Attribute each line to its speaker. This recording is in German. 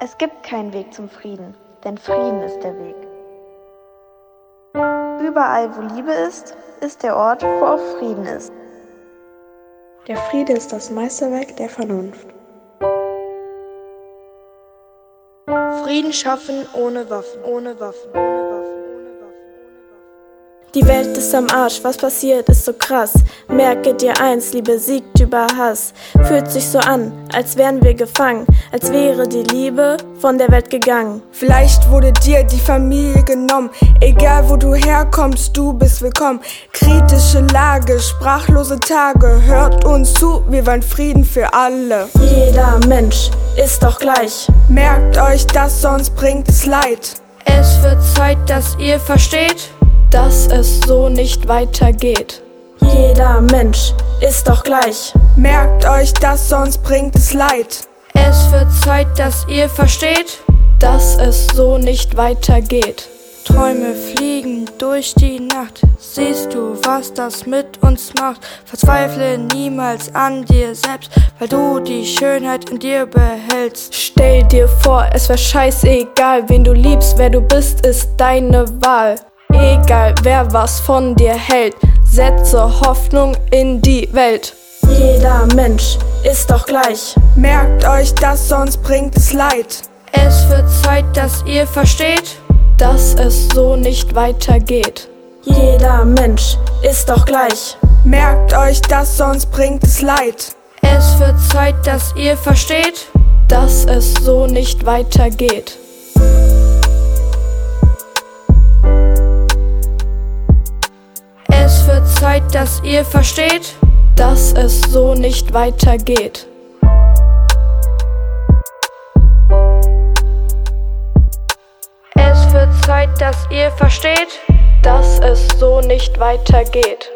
Speaker 1: Es gibt keinen Weg zum Frieden, denn Frieden ist der Weg. Überall, wo Liebe ist, ist der Ort, wo auch Frieden ist.
Speaker 2: Der Friede ist das Meisterwerk der Vernunft.
Speaker 3: Frieden schaffen ohne Waffen, ohne Waffen, ohne Waffen.
Speaker 4: Die Welt ist am Arsch, was passiert, ist so krass. Merke dir eins, Liebe siegt über Hass. Fühlt sich so an, als wären wir gefangen, als wäre die Liebe von der Welt gegangen.
Speaker 5: Vielleicht wurde dir die Familie genommen, egal wo du herkommst, du bist willkommen. Kritische Lage, sprachlose Tage, hört uns zu, wir wollen Frieden für alle.
Speaker 4: Jeder Mensch ist doch gleich.
Speaker 5: Merkt euch das, sonst bringt es Leid.
Speaker 6: Es wird Zeit, dass ihr versteht, dass es so nicht weitergeht.
Speaker 4: Jeder Mensch ist doch gleich.
Speaker 5: Merkt euch das, sonst bringt es Leid.
Speaker 6: Es wird Zeit, dass ihr versteht, dass es so nicht weitergeht. Träume fliegen durch die Nacht, siehst du, was das mit uns macht? Verzweifle niemals an dir selbst, weil du die Schönheit in dir behältst.
Speaker 4: Stell dir vor, es wär scheißegal, wen du liebst, wer du bist, ist deine Wahl. Egal wer was von dir hält, setze Hoffnung in die Welt. Jeder Mensch ist doch gleich.
Speaker 5: Merkt euch das, sonst bringt es Leid.
Speaker 6: Es wird Zeit, dass ihr versteht, dass es so nicht weitergeht.
Speaker 4: Jeder Mensch ist doch gleich.
Speaker 5: Merkt euch das, sonst bringt es Leid.
Speaker 6: Es wird Zeit, dass ihr versteht, dass es so nicht weitergeht. Es wird Zeit, dass ihr versteht, dass es so nicht weitergeht. Es wird Zeit, dass ihr versteht, dass es so nicht weitergeht.